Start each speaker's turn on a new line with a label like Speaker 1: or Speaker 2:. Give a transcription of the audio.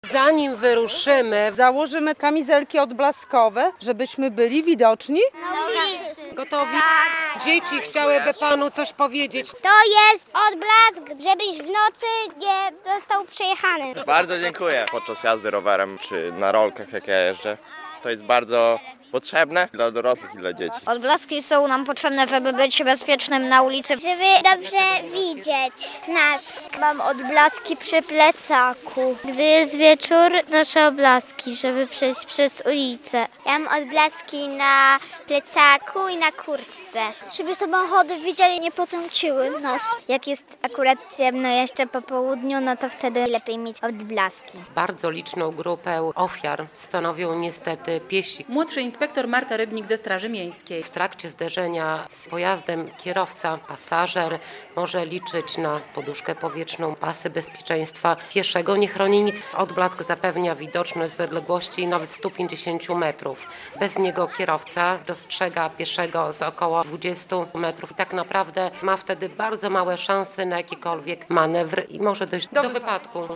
Speaker 1: Zanim wyruszymy,
Speaker 2: Założymy kamizelki odblaskowe, żebyśmy byli widoczni.
Speaker 1: gotowi? Dzieci chciałyby panu coś powiedzieć.
Speaker 3: To jest odblask, żebyś w nocy nie został przejechany.
Speaker 4: Bardzo dziękuję. Podczas jazdy rowerem czy na rolkach, jak ja jeżdżę, to jest bardzo potrzebne dla dorosłych i dla dzieci.
Speaker 5: Odblaski są nam potrzebne, żeby być bezpiecznym na ulicy.
Speaker 3: Żeby dobrze widzieć nas. Mam odblaski przy plecaku. Gdy jest wieczór, noszę odblaski, żeby przejść przez ulicę. Ja mam odblaski na plecaku i na kurtce. Żeby samochody widzieli, nie potrąciły nas. Jak jest akurat ciemno jeszcze po południu, no to wtedy lepiej mieć odblaski.
Speaker 1: Bardzo liczną grupę ofiar stanowią niestety piesi.
Speaker 6: Młodszy inspektor Marta Rybnik ze Straży Miejskiej.
Speaker 1: W trakcie zderzenia z pojazdem kierowca, pasażer może liczyć na poduszkę powietrzną, pasy bezpieczeństwa. Pieszego nie chroni nic. Odblask zapewnia widoczność z odległości nawet 150 metrów. Bez niego kierowca dostrzega pieszego z około 20 metrów. Tak naprawdę ma wtedy bardzo małe szanse na jakikolwiek manewr i może dojść do wypadku.